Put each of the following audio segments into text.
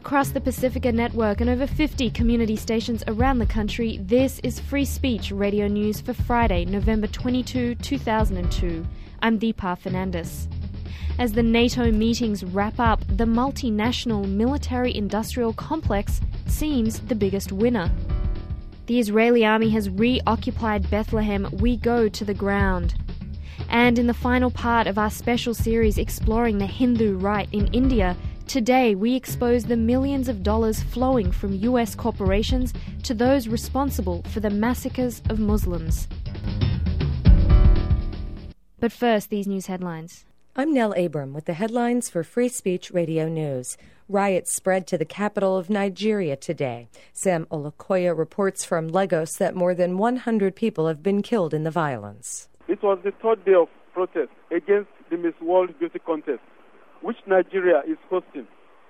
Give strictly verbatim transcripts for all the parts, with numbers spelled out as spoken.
Across the Pacifica Network and over fifty community stations around the country, this is Free Speech Radio News for Friday, November twenty-second, two thousand two. I'm Deepa Fernandes. As the NATO meetings wrap up, the multinational military-industrial complex seems the biggest winner. The Israeli army has reoccupied Bethlehem. We go to the ground. And in the final part of our special series exploring the Hindu rite in India, today we expose the millions of dollars flowing from U S corporations to those responsible for the massacres of Muslims. But first, these news headlines. I'm Nell Abram with the headlines for Free Speech Radio News. Riots spread to the capital of Nigeria today. Sam Olukoya reports from Lagos that more than one hundred people have been killed in the violence. It was the third day of protest against the Miss World Beauty Contest, which Nigeria is hosting.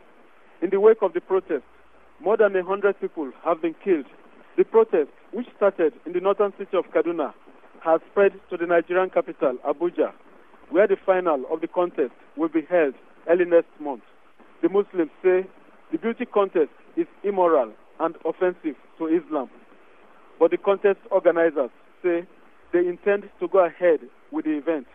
In the wake of the protest, more than one hundred people have been killed. The protest, which started in the northern city of Kaduna, has spread to the Nigerian capital, Abuja, where the final of the contest will be held early next month. The Muslims say the beauty contest is immoral and offensive to Islam, but the contest organizers say they intend to go ahead with the event.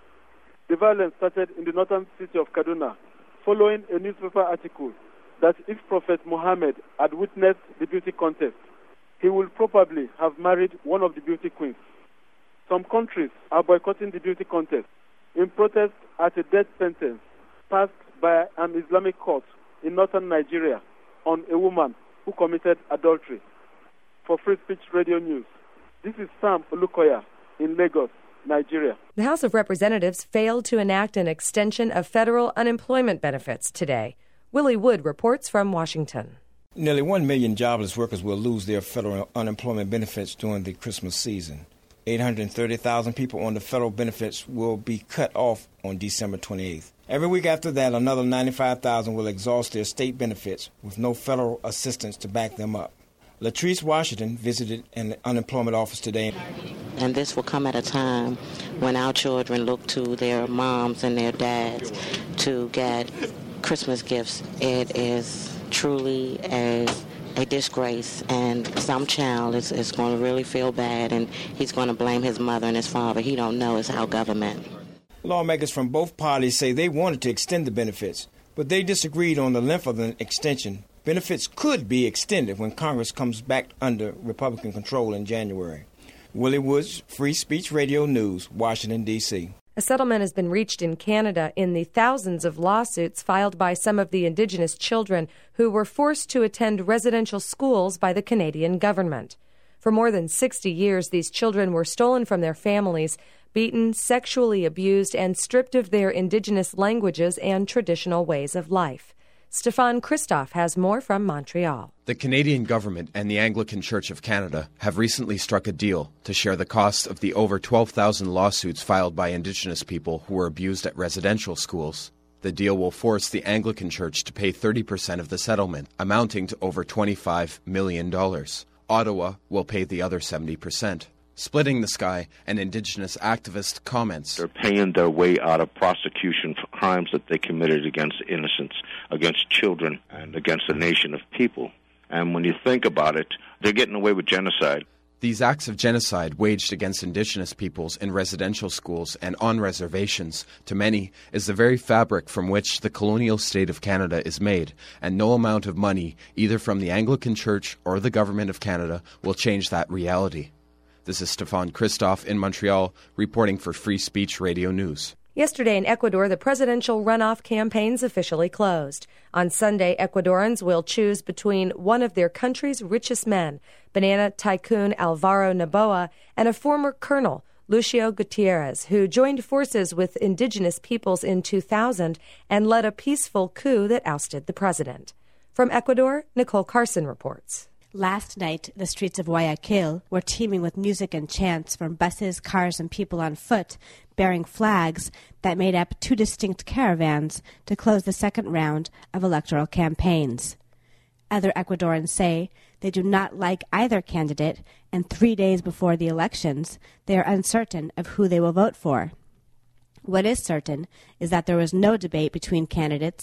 The violence started in the northern city of Kaduna following a newspaper article that if Prophet Muhammad had witnessed the beauty contest, he would probably have married one of the beauty queens. Some countries are boycotting the beauty contest in protest at a death sentence passed by an Islamic court in northern Nigeria on a woman who committed adultery. For Free Speech Radio News, this is Sam Olukoya in Lagos, Nigeria. The House of Representatives failed to enact an extension of federal unemployment benefits today. Willie Wood reports from Washington. Nearly one million jobless workers will lose their federal unemployment benefits during the Christmas season. eight hundred thirty thousand people on the federal benefits will be cut off on December twenty-eighth. Every week after that, another ninety-five thousand will exhaust their state benefits with no federal assistance to back them up. Latrice Washington visited an unemployment office today. And this will come at a time when our children look to their moms and their dads to get Christmas gifts. It is truly a, a disgrace, and some child is, is going to really feel bad, and he's going to blame his mother and his father. He don't know it's our government. Lawmakers from both parties say they wanted to extend the benefits, but they disagreed on the length of the extension. Benefits could be extended when Congress comes back under Republican control in January. Willie Woods, Free Speech Radio News, Washington, D C A settlement has been reached in Canada in the thousands of lawsuits filed by some of the Indigenous children who were forced to attend residential schools by the Canadian government. For more than sixty years, these children were stolen from their families, beaten, sexually abused, and stripped of their Indigenous languages and traditional ways of life. Stefan Christoff has more from Montreal. The Canadian government and the Anglican Church of Canada have recently struck a deal to share the costs of the over twelve thousand lawsuits filed by Indigenous people who were abused at residential schools. The deal will force the Anglican Church to pay thirty percent of the settlement, amounting to over twenty-five million dollars. Ottawa will pay the other seventy percent. Splitting the Sky, an Indigenous activist, comments. They're paying their way out of prosecution for crimes that they committed against innocents, against children, and against a nation of people. And when you think about it, they're getting away with genocide. These acts of genocide waged against Indigenous peoples in residential schools and on reservations, to many, is the very fabric from which the colonial state of Canada is made, and no amount of money, either from the Anglican Church or the Government of Canada, will change that reality. This is Stefan Christoff in Montreal, reporting for Free Speech Radio News. Yesterday in Ecuador, the presidential runoff campaigns officially closed. On Sunday, Ecuadorians will choose between one of their country's richest men, banana tycoon Alvaro Noboa, and a former colonel, Lucio Gutierrez, who joined forces with indigenous peoples in two thousand and led a peaceful coup that ousted the president. From Ecuador, Nicole Carson reports. Last night, the streets of Guayaquil were teeming with music and chants from buses, cars, and people on foot, bearing flags that made up two distinct caravans to close the second round of electoral campaigns. Other Ecuadorians say they do not like either candidate, and three days before the elections, they are uncertain of who they will vote for. What is certain is that there was no debate between candidates,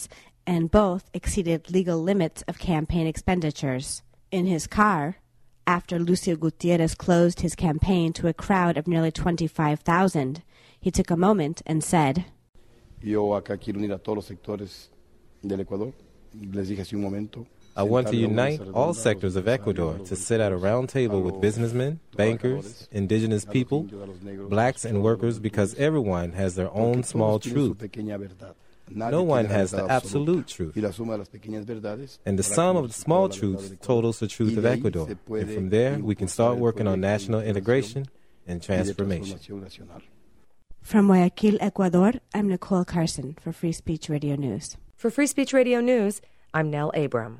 and both exceeded legal limits of campaign expenditures. In his car, after Lucio Gutierrez closed his campaign to a crowd of nearly twenty-five thousand, he took a moment and said, Yo acá quiero unir a todos los sectores del Ecuador. Les dije hace un momento. I want to unite all sectors of Ecuador to sit at a round table with businessmen, bankers, indigenous people, blacks and workers, because everyone has their own small truth. No one has the absolute truth. And the sum of the small truths totals the truth of Ecuador. And from there, we can start working on national integration and transformation. From Guayaquil, Ecuador, I'm Nicole Carson for Free Speech Radio News. For Free Speech Radio News, I'm Nell Abram.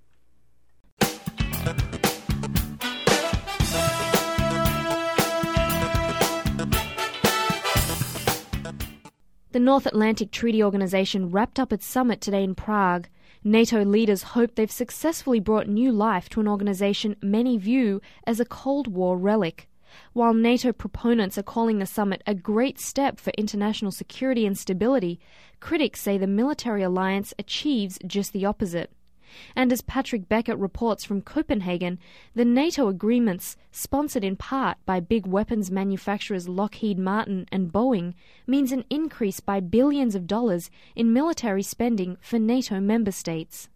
The North Atlantic Treaty Organization wrapped up its summit today in Prague. NATO leaders hope they've successfully brought new life to an organization many view as a Cold War relic. While NATO proponents are calling the summit a great step for international security and stability, critics say the military alliance achieves just the opposite. And as Patrick Beckett reports from Copenhagen, the NATO agreements, sponsored in part by big weapons manufacturers Lockheed Martin and Boeing, means an increase by billions of dollars in military spending for NATO member states.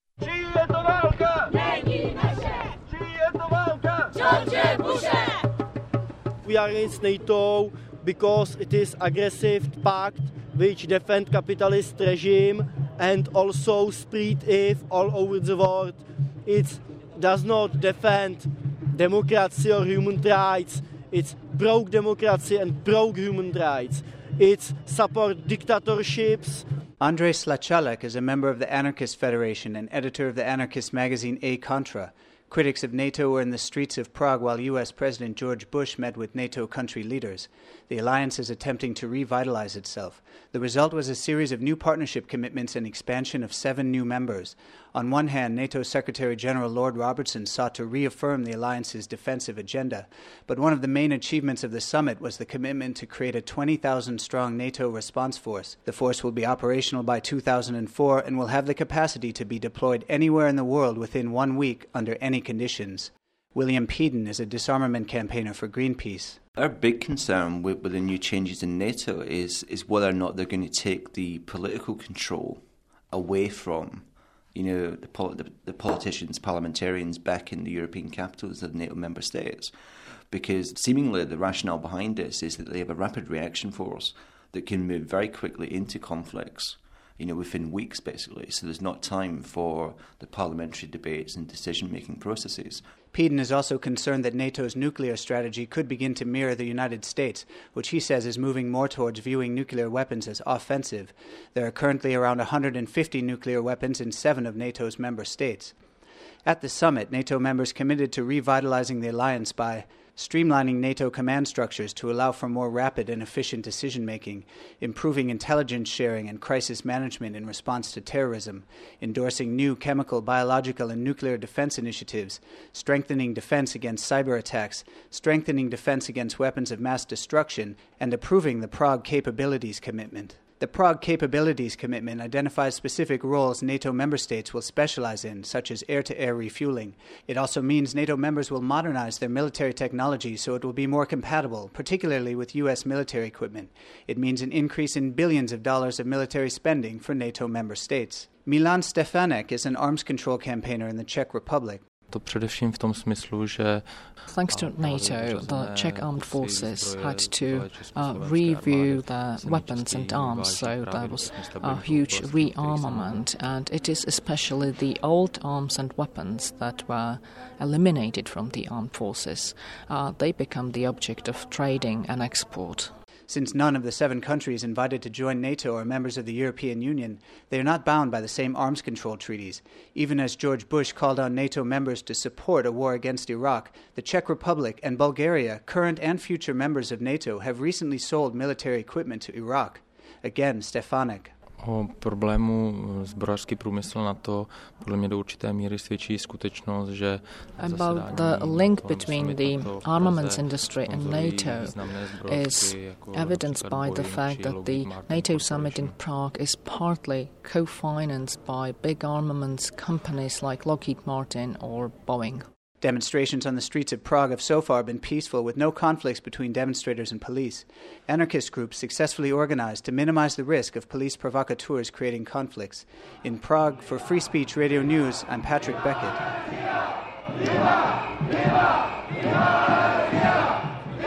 We are against NATO because it is aggressive pact which defend capitalist regime and also spread it all over the world. It does not defend democracy or human rights. It's pro-democracy and pro-human rights. It supports dictatorships. Andrei Slachalek is a member of the Anarchist Federation and editor of the anarchist magazine A Contra. Critics of NATO were in the streets of Prague while U S President George Bush met with NATO country leaders. The alliance is attempting to revitalize itself. The result was a series of new partnership commitments and expansion of seven new members. On one hand, NATO Secretary-General Lord Robertson sought to reaffirm the alliance's defensive agenda, but one of the main achievements of the summit was the commitment to create a twenty thousand strong NATO response force. The force will be operational by two thousand four and will have the capacity to be deployed anywhere in the world within one week under any conditions. William Peden is a disarmament campaigner for Greenpeace. Our big concern with, with the new changes in NATO is, is whether or not they're going to take the political control away from, you know, the, the, the politicians, parliamentarians back in the European capitals of NATO member states. Because seemingly the rationale behind this is that they have a rapid reaction force that can move very quickly into conflicts, you know, within weeks, basically. So there's not time for the parliamentary debates and decision-making processes. Peden is also concerned that NATO's nuclear strategy could begin to mirror the United States, which he says is moving more towards viewing nuclear weapons as offensive. There are currently around one hundred fifty nuclear weapons in seven of NATO's member states. At the summit, NATO members committed to revitalizing the alliance by streamlining NATO command structures to allow for more rapid and efficient decision-making, improving intelligence sharing and crisis management in response to terrorism, endorsing new chemical, biological, and nuclear defense initiatives, strengthening defense against cyber attacks, strengthening defense against weapons of mass destruction, and approving the Prague Capabilities Commitment. The Prague Capabilities Commitment identifies specific roles NATO member states will specialize in, such as air-to-air refueling. It also means NATO members will modernize their military technology so it will be more compatible, particularly with U S military equipment. It means an increase in billions of dollars of military spending for NATO member states. Milan Stefanek is an arms control campaigner in the Czech Republic. Thanks to NATO, the Czech armed forces had to uh, review their weapons and arms, so there was a huge rearmament, and it is especially the old arms and weapons that were eliminated from the armed forces. Uh, they become the object of trading and export. Since none of the seven countries invited to join NATO are members of the European Union, they are not bound by the same arms control treaties. Even as George Bush called on NATO members to support a war against Iraq, the Czech Republic and Bulgaria, current and future members of NATO, have recently sold military equipment to Iraq. Again, Stefanek. O problému zbrojařský průmysl NATO podle mě do určité míry svědčí skutečnost, že about the link between the armaments industry and NATO is evidenced by the fact that the NATO summit in Prague is partly co-financed by big armaments companies like Lockheed Martin or Boeing. Demonstrations on the streets of Prague have so far been peaceful, with no conflicts between demonstrators and police. Anarchist groups successfully organized to minimize the risk of police provocateurs creating conflicts. In Prague, for Free Speech Radio News, I'm Patrick Beckett. Viva! Viva! Viva! Viva! Viva!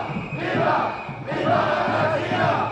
Viva! Viva! Viva!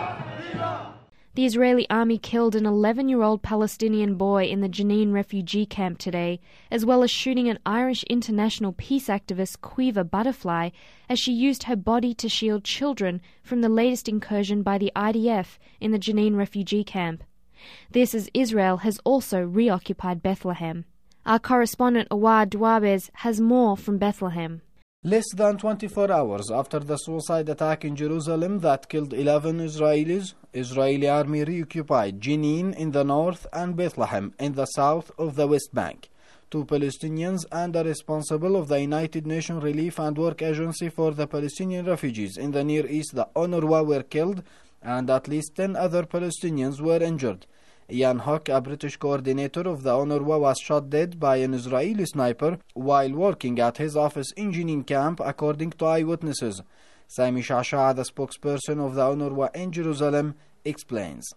The Israeli army killed an eleven-year-old Palestinian boy in the Jenin refugee camp today, as well as shooting an Irish international peace activist, Quiva Butterfly, as she used her body to shield children from the latest incursion by the I D F in the Jenin refugee camp. This as Israel has also reoccupied Bethlehem. Our correspondent Awad Dwabez has more from Bethlehem. Less than twenty-four hours after the suicide attack in Jerusalem that killed eleven Israelis, Israeli army reoccupied Jenin in the north and Bethlehem in the south of the West Bank. Two Palestinians and a responsible of the United Nations Relief and Work Agency for the Palestinian refugees in the Near East, the UNRWA, were killed, and at least ten other Palestinians were injured. Ian Hock, a British coordinator of the UNRWA, was shot dead by an Israeli sniper while working at his office in Jenin camp, according to eyewitnesses. Sami Shasha, the spokesperson of the UNRWA in Jerusalem, explains.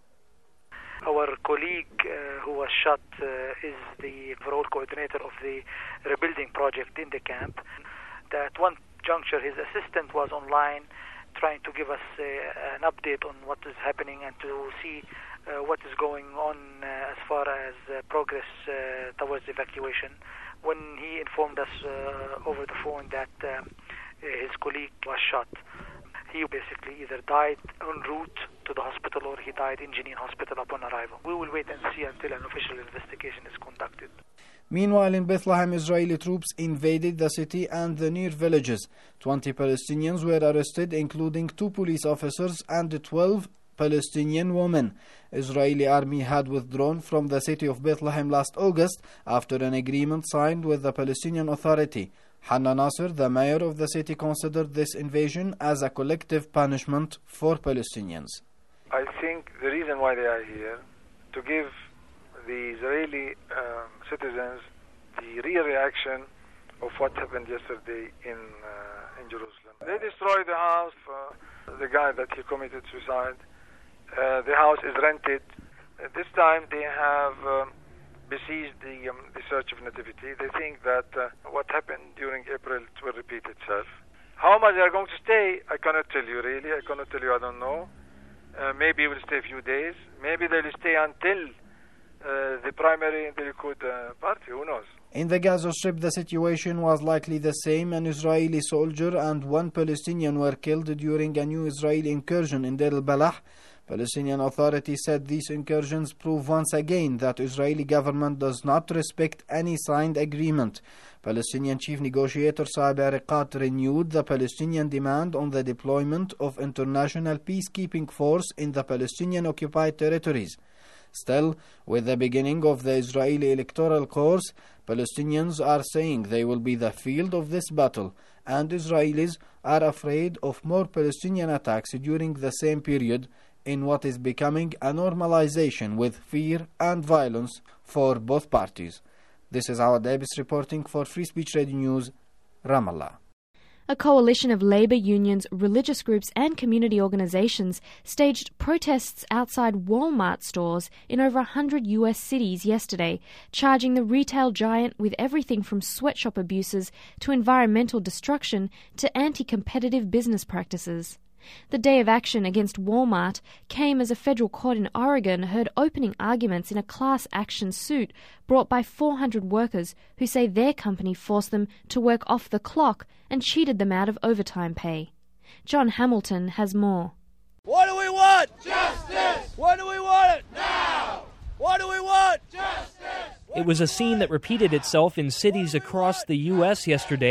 Our colleague uh, who was shot uh, is the overall coordinator of the rebuilding project in the camp. At one juncture, his assistant was online trying to give us uh, an update on what is happening and to see Uh, what is going on uh, as far as uh, progress uh, towards evacuation. When he informed us uh, over the phone that um, his colleague was shot, he basically either died en route to the hospital or he died in Jenin Hospital upon arrival. We will wait and see until an official investigation is conducted. Meanwhile, in Bethlehem, Israeli troops invaded the city and the near villages. twenty Palestinians were arrested, including two police officers and twelve Palestinian women. Israeli army had withdrawn from the city of Bethlehem last August after an agreement signed with the Palestinian Authority. Hanna Nasser, the mayor of the city, considered this invasion as a collective punishment for Palestinians. I think the reason why they are here, to give the Israeli um, citizens the real reaction of what happened yesterday in uh, in Jerusalem. They destroyed the house for the guy that he committed suicide. Uh, the house is rented. Uh, this time they have um, besieged the, um, the Church of Nativity. They think that uh, what happened during April will repeat itself. How much they are going to stay, I cannot tell you really. I cannot tell you, I don't know. Uh, maybe we'll stay a few days. Maybe they'll stay until uh, the primary in the Likud uh, party. Who knows? In the Gaza Strip, the situation was likely the same. An Israeli soldier and one Palestinian were killed during a new Israeli incursion in Deir al-Balah. Palestinian Authority said these incursions prove once again that Israeli government does not respect any signed agreement. Palestinian chief negotiator Saeb Erekat renewed the Palestinian demand on the deployment of international peacekeeping force in the Palestinian occupied territories. Still, with the beginning of the Israeli electoral course, Palestinians are saying they will be the field of this battle, and Israelis are afraid of more Palestinian attacks during the same period, in what is becoming a normalization with fear and violence for both parties. This is Awad Davis reporting for Free Speech Radio News, Ramallah. A coalition of labor unions, religious groups and community organizations staged protests outside Walmart stores in over one hundred U S cities yesterday, charging the retail giant with everything from sweatshop abuses to environmental destruction to anti-competitive business practices. The day of action against Walmart came as a federal court in Oregon heard opening arguments in a class action suit brought by four hundred workers who say their company forced them to work off the clock and cheated them out of overtime pay. John Hamilton has more. What do we want? Justice! What do we want it? Now! What do we want? Justice! It was a scene that repeated itself in cities across the U S yesterday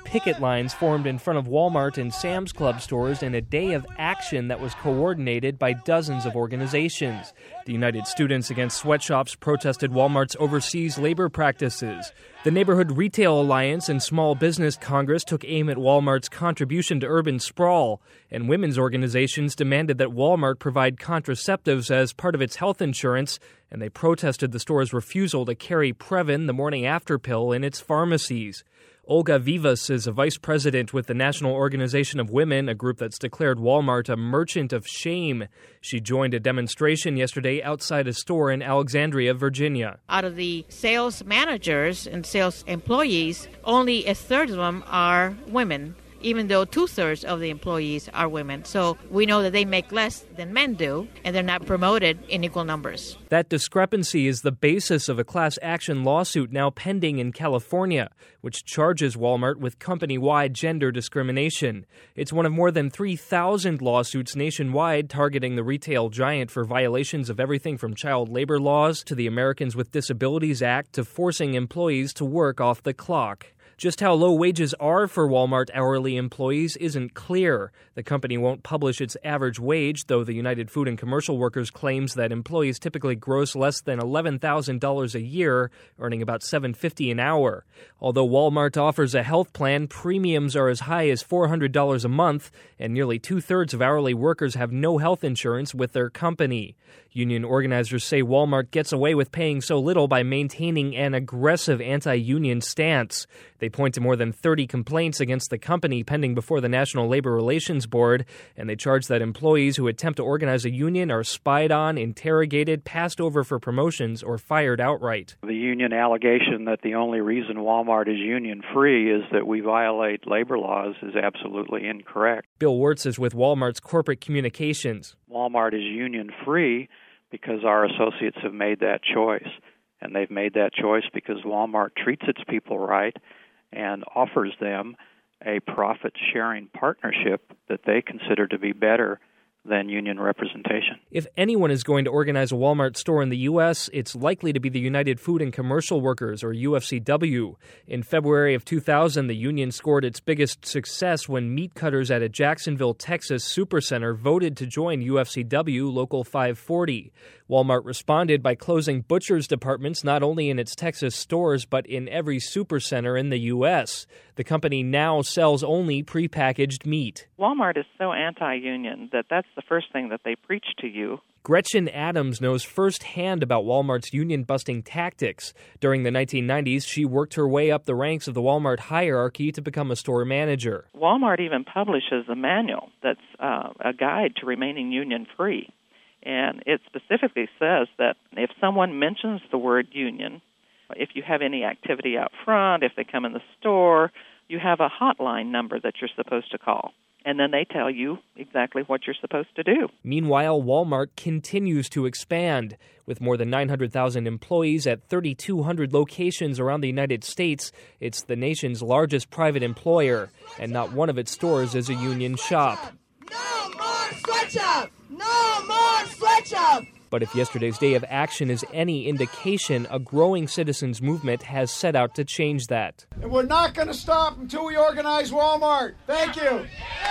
picket lines formed in front of Walmart and Sam's Club stores in a day of action that was coordinated by dozens of organizations. The United Students Against Sweatshops protested Walmart's overseas labor practices. The Neighborhood Retail Alliance and Small Business Congress took aim at Walmart's contribution to urban sprawl, and women's organizations demanded that Walmart provide contraceptives as part of its health insurance, and they protested the store's refusal to carry Previn, the morning after pill, in its pharmacies. Olga Vivas is a vice president with the National Organization of Women, a group that's declared Walmart a merchant of shame. She joined a demonstration yesterday outside a store in Alexandria, Virginia. Out of the sales managers and sales employees, only a third of them are women, even though two-thirds of the employees are women. So we know that they make less than men do, and they're not promoted in equal numbers. That discrepancy is the basis of a class action lawsuit now pending in California, which charges Walmart with company-wide gender discrimination. It's one of more than three thousand lawsuits nationwide targeting the retail giant for violations of everything from child labor laws to the Americans with Disabilities Act to forcing employees to work off the clock. Just how low wages are for Walmart hourly employees isn't clear. The company won't publish its average wage, though the United Food and Commercial Workers claims that employees typically gross less than eleven thousand dollars a year, earning about seven dollars and fifty cents an hour. Although Walmart offers a health plan, premiums are as high as four hundred dollars a month, and nearly two-thirds of hourly workers have no health insurance with their company. Union organizers say Walmart gets away with paying so little by maintaining an aggressive anti-union stance. They point to more than thirty complaints against the company pending before the National Labor Relations Board, and they charge that employees who attempt to organize a union are spied on, interrogated, passed over for promotions, or fired outright. The union allegation that the only reason Walmart is union-free is that we violate labor laws is absolutely incorrect. Bill Wirtz is with Walmart's corporate communications. Walmart is union-free because our associates have made that choice. And they've made that choice because Walmart treats its people right and offers them a profit-sharing partnership that they consider to be better than union representation. If anyone is going to organize a Walmart store in the U S, it's likely to be the United Food and Commercial Workers, or U F C W. In February of two thousand, the union scored its biggest success when meat cutters at a Jacksonville, Texas supercenter voted to join U F C W Local five forty. Walmart responded by closing butchers' departments not only in its Texas stores but in every supercenter in the U S. The company now sells only prepackaged meat. Walmart is so anti-union that that's the first thing that they preach to you. Gretchen Adams knows firsthand about Walmart's union-busting tactics. During the nineteen nineties, she worked her way up the ranks of the Walmart hierarchy to become a store manager. Walmart even publishes a manual that's uh, a guide to remaining union-free. And it specifically says that if someone mentions the word union, if you have any activity out front, if they come in the store, you have a hotline number that you're supposed to call. And then they tell you exactly what you're supposed to do. Meanwhile, Walmart continues to expand. With more than nine hundred thousand employees at three thousand two hundred locations around the United States, it's the nation's largest private employer, and not one of its stores is a union shop. No more sweatshop! No more sweatshop! But if yesterday's day of action is any indication, a growing citizens movement has set out to change that. And we're not going to stop until we organize Walmart. Thank you.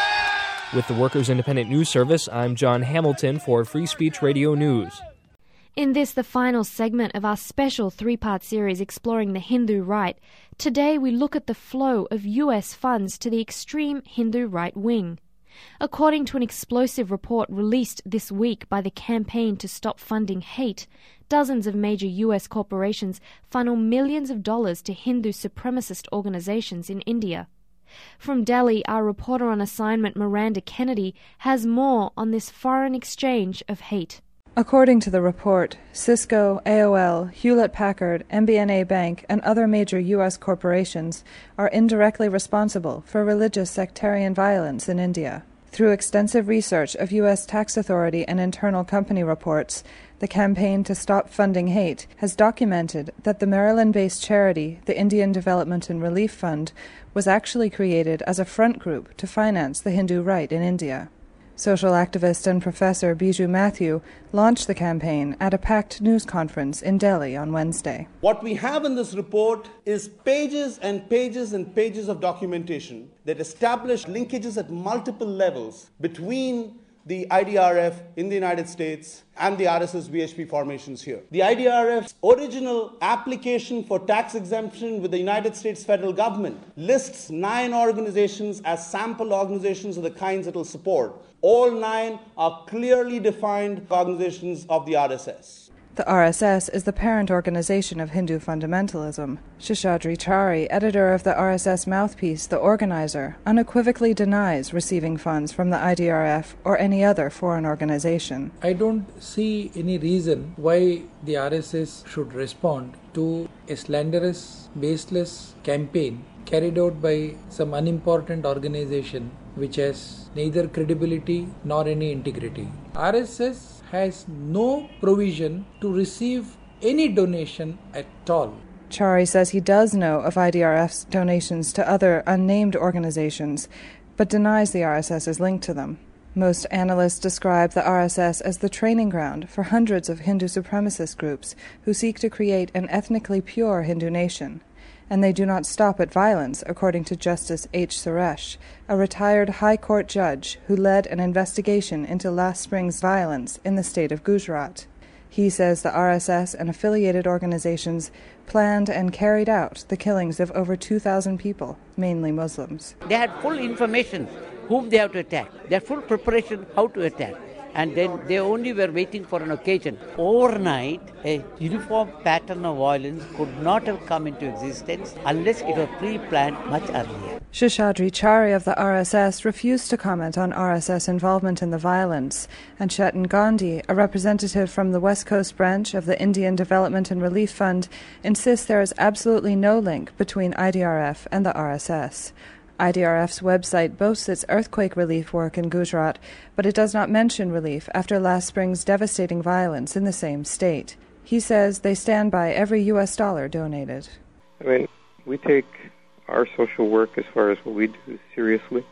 With the Workers Independent News Service, I'm John Hamilton for Free Speech Radio News. In this, the final segment of our special three-part series exploring the Hindu right, today we look at the flow of U S funds to the extreme Hindu right wing. According to an explosive report released this week by the Campaign to Stop Funding Hate, dozens of major U S corporations funnel millions of dollars to Hindu supremacist organizations in India. From Delhi, our reporter on assignment Miranda Kennedy has more on this foreign exchange of hate. According to the report, Cisco, A O L, Hewlett-Packard, M B N A Bank, and other major U S corporations are indirectly responsible for religious sectarian violence in India. Through extensive research of U S tax authority and internal company reports, the Campaign to Stop Funding Hate has documented that the Maryland-based charity, the Indian Development and Relief Fund, was actually created as a front group to finance the Hindu right in India. Social activist and professor Biju Mathew launched the campaign at a packed news conference in Delhi on Wednesday. What we have in this report is pages and pages and pages of documentation that establish linkages at multiple levels between the I D R F in the United States and the R S S V H P formations here. The I D R F's original application for tax exemption with the United States federal government lists nine organizations as sample organizations of the kinds it will support. All nine are clearly defined organizations of the R S S. The R S S is the parent organization of Hindu fundamentalism. Sheshadri Chari, editor of the R S S mouthpiece, The Organizer, unequivocally denies receiving funds from the I D R F or any other foreign organization. I don't see any reason why the R S S should respond to a slanderous, baseless campaign carried out by some unimportant organization which has neither credibility nor any integrity. R S S has no provision to receive any donation at all. Chari says he does know of I D R F's donations to other unnamed organizations, but denies the R S S is linked to them. Most analysts describe the R S S as the training ground for hundreds of Hindu supremacist groups who seek to create an ethnically pure Hindu nation. And they do not stop at violence, according to Justice H. Suresh, a retired High Court judge who led an investigation into last spring's violence in the state of Gujarat. He says the R S S and affiliated organizations planned and carried out the killings of over two thousand people, mainly Muslims. They had full information whom they have to attack. They had full preparation how to attack. And then they only were waiting for an occasion. Overnight, a uniform pattern of violence could not have come into existence unless it was pre-planned much earlier. Sheshadri Chari of the R S S refused to comment on R S S involvement in the violence, and Chetan Gandhi, a representative from the West Coast branch of the Indian Development and Relief Fund, insists there is absolutely no link between I D R F and the R S S. I D R F's website boasts its earthquake relief work in Gujarat, but it does not mention relief after last spring's devastating violence in the same state. He says they stand by every U S dollar donated. I mean, we take our social work as far as what we do seriously.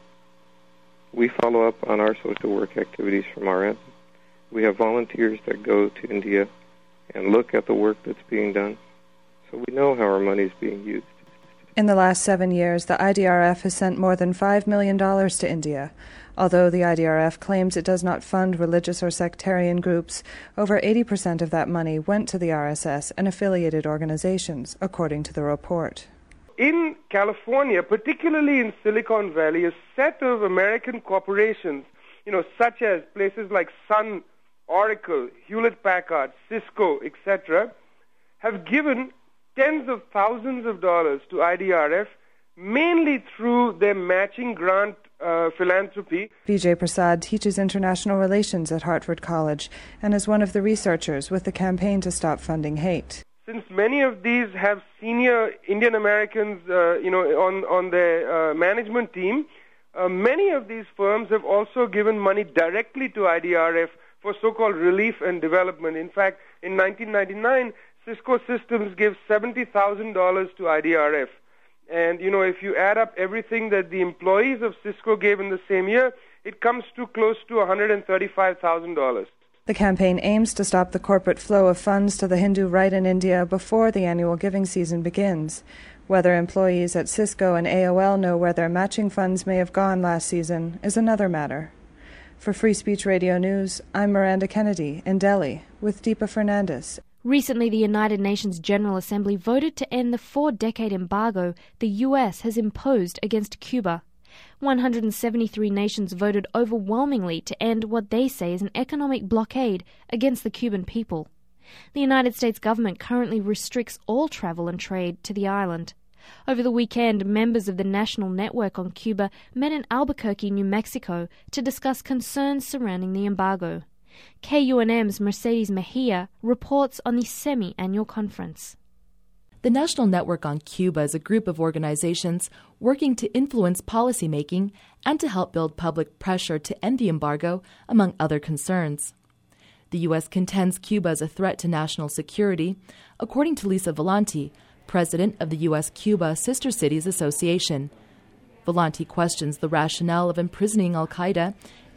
We follow up on our social work activities from our end. We have volunteers that go to India and look at the work that's being done, so we know how our money is being used. In the last seven years, the I D R F has sent more than five million dollars to India. Although the I D R F claims it does not fund religious or sectarian groups, over eighty percent of that money went to the R S S and affiliated organizations, according to the report. In California, particularly in Silicon Valley, a set of American corporations, you know, such as places like Sun, Oracle, Hewlett-Packard, Cisco, et cetera, have given tens of thousands of dollars to I D R F, mainly through their matching grant uh, philanthropy. Vijay Prasad teaches international relations at Hartford College and is one of the researchers with the campaign to stop funding hate. Since many of these have senior Indian Americans, uh, you know, on on their uh, management team, uh, many of these firms have also given money directly to I D R F for so-called relief and development. In fact, in nineteen ninety-nine, Cisco Systems gave seventy thousand dollars to I D R F. And, you know, if you add up everything that the employees of Cisco gave in the same year, it comes to close to one hundred thirty-five thousand dollars. The campaign aims to stop the corporate flow of funds to the Hindu right in India before the annual giving season begins. Whether employees at Cisco and A O L know where their matching funds may have gone last season is another matter. For Free Speech Radio News, I'm Miranda Kennedy in Delhi with Deepa Fernandez. Recently, the United Nations General Assembly voted to end the four-decade embargo the U S has imposed against Cuba. one hundred seventy-three nations voted overwhelmingly to end what they say is an economic blockade against the Cuban people. The United States government currently restricts all travel and trade to the island. Over the weekend, members of the National Network on Cuba met in Albuquerque, New Mexico, to discuss concerns surrounding the embargo. K U N M's Mercedes Mejia reports on the semi-annual conference. The National Network on Cuba is a group of organizations working to influence policymaking and to help build public pressure to end the embargo, among other concerns. The U S contends Cuba is a threat to national security, according to Lisa Volanti, president of the U S-Cuba Sister Cities Association. Volanti questions the rationale of imprisoning al-Qaeda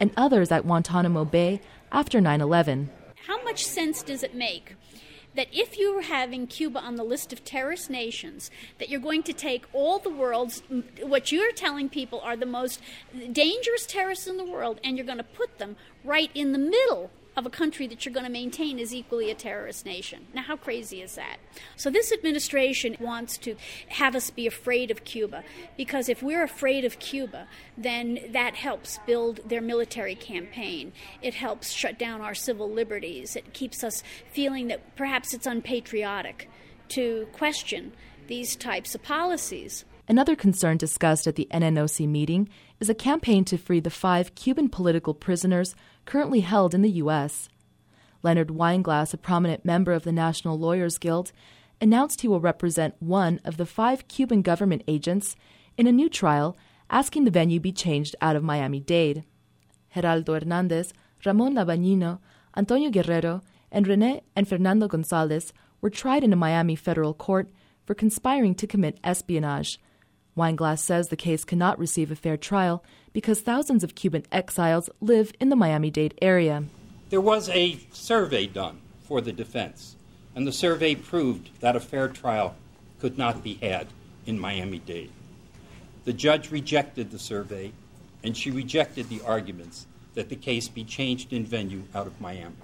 and others at Guantanamo Bay after nine eleven. How much sense does it make that if you're having Cuba on the list of terrorist nations, that you're going to take all the world's, what you're telling people are the most dangerous terrorists in the world, and you're going to put them right in the middle of a country that you're going to maintain as equally a terrorist nation? Now, how crazy is that? So this administration wants to have us be afraid of Cuba, because if we're afraid of Cuba, then that helps build their military campaign. It helps shut down our civil liberties. It keeps us feeling that perhaps it's unpatriotic to question these types of policies. Another concern discussed at the N N O C meeting is a campaign to free the five Cuban political prisoners currently held in the U S. Leonard Weinglass, a prominent member of the National Lawyers Guild, announced he will represent one of the five Cuban government agents in a new trial asking the venue be changed out of Miami-Dade. Geraldo Hernandez, Ramon Labañino, Antonio Guerrero, and René and Fernando Gonzalez were tried in a Miami federal court for conspiring to commit espionage. Weinglass says the case cannot receive a fair trial because thousands of Cuban exiles live in the Miami-Dade area. There was a survey done for the defense, and the survey proved that a fair trial could not be had in Miami-Dade. The judge rejected the survey, and she rejected the arguments that the case be changed in venue out of Miami.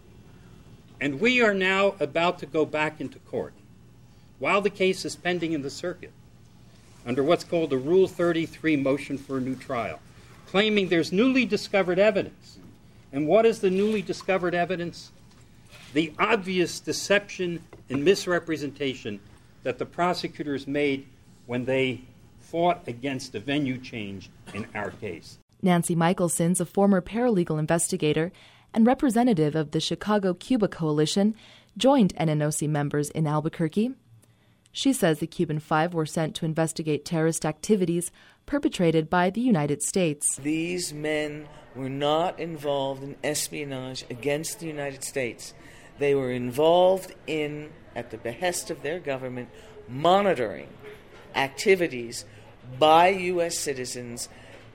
And we are now about to go back into court while the case is pending in the circuit under what's called a Rule thirty-three motion for a new trial, claiming there's newly discovered evidence. And what is the newly discovered evidence? The obvious deception and misrepresentation that the prosecutors made when they fought against a venue change in our case. Nancy Michelson's a former paralegal investigator and representative of the Chicago-Cuba Coalition, joined N N O C members in Albuquerque. She says the Cuban Five were sent to investigate terrorist activities perpetrated by the United States. These men were not involved in espionage against the United States. They were involved in, at the behest of their government, monitoring activities by U S citizens,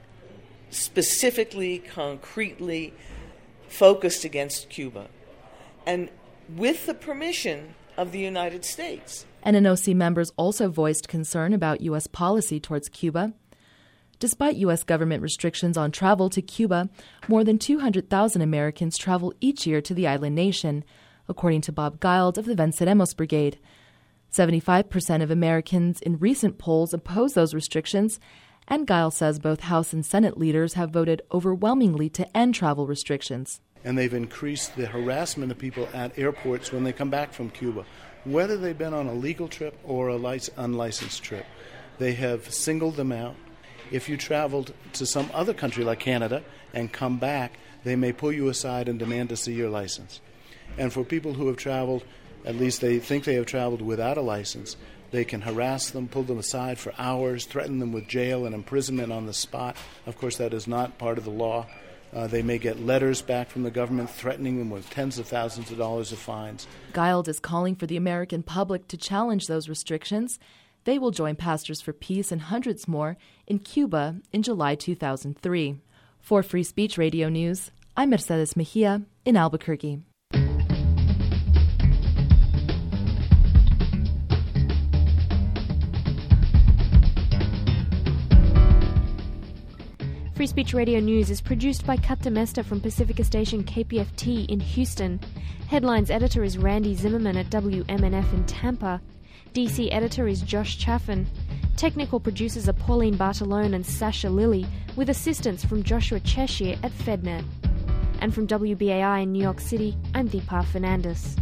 specifically, concretely focused against Cuba, and with the permission of the United States. N N O C members also voiced concern about U S policy towards Cuba. Despite U S government restrictions on travel to Cuba, more than two hundred thousand Americans travel each year to the island nation, according to Bob Gild of the Venceremos Brigade. seventy-five percent of Americans in recent polls oppose those restrictions, and Gild says both House and Senate leaders have voted overwhelmingly to end travel restrictions. And they've increased the harassment of people at airports when they come back from Cuba, whether they've been on a legal trip or a lic- unlicensed trip. They have singled them out. If you traveled to some other country like Canada and come back, they may pull you aside and demand to see your license. And for people who have traveled, at least they think they have traveled without a license, they can harass them, pull them aside for hours, threaten them with jail and imprisonment on the spot. Of course, that is not part of the law. Uh, they may get letters back from the government threatening them with tens of thousands of dollars of fines. Gild is calling for the American public to challenge those restrictions. They will join Pastors for Peace and hundreds more in Cuba in July two thousand three. For Free Speech Radio News, I'm Mercedes Mejia in Albuquerque. Free Speech Radio News is produced by Kat Demesta from Pacifica Station K P F T in Houston. Headlines editor is Randy Zimmerman at W M N F in Tampa. D C editor is Josh Chaffin. Technical producers are Pauline Bartolone and Sasha Lilly, with assistance from Joshua Cheshire at FedNet. And from W B A I in New York City, I'm Deepa Fernandes.